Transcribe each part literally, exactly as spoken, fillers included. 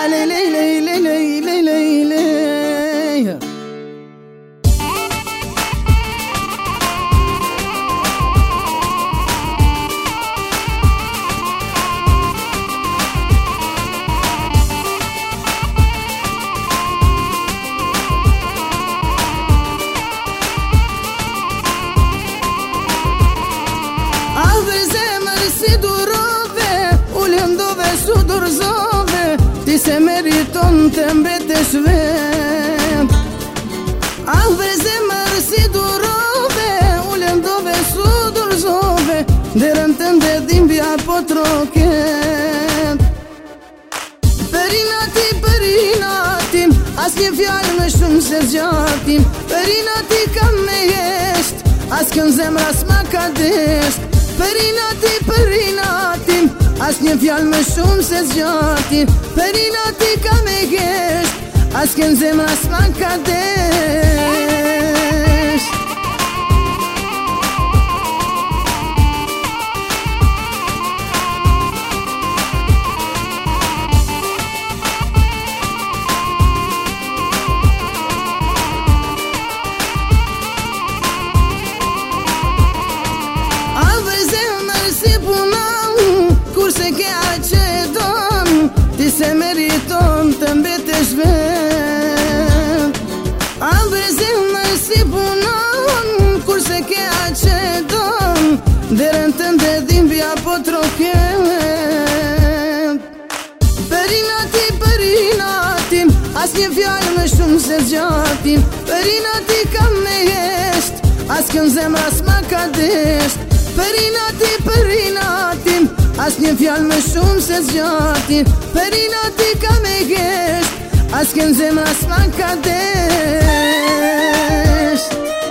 lei lei lei lei lei lei lei lei. Se meriton të mbetesh vet. Ave zemër si durove, ulen dove su durzove, derën të ndedhimbja po troket. Perinati, perinatim, as një fjallë me shumë se zgjatim. Perinati kam me jesht, as kën zemra s'ma ka desht. Perinati, perinatim, as një fjallë me shumë se zgjatim. Perinati ka me gesht, as kën zemra s'ma ka desht. Se ke aqe don, ti se meriton të mbetesh vet. Ave zemër si punon, kur se ke aqe don, derën të ndedhimbja po troket. Perinati, perinatim, as një fjallë me shumë se zgjatim. Perinati kam me jesht, as kën zemra s'ma ka desht. Perinati, perinatim, as një fjallë me shumë se zgjatim. Perinati ka me gesht, as kën zemra s'ma ka desht.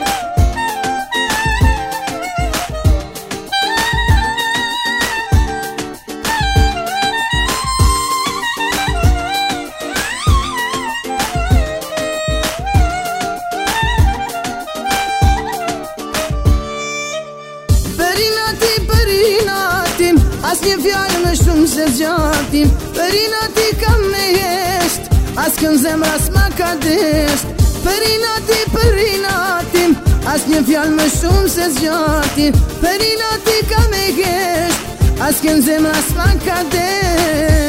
Perinati, perinatim, as një fjallë me shumë se zgjatim. Perinati kam me jesht, as kën zemra s'ma ka desht. Perinati, perinatim, as një fjallë me shumë se zgjatim. Perinati ka me jesht, as kën zemra s'ma ka desht.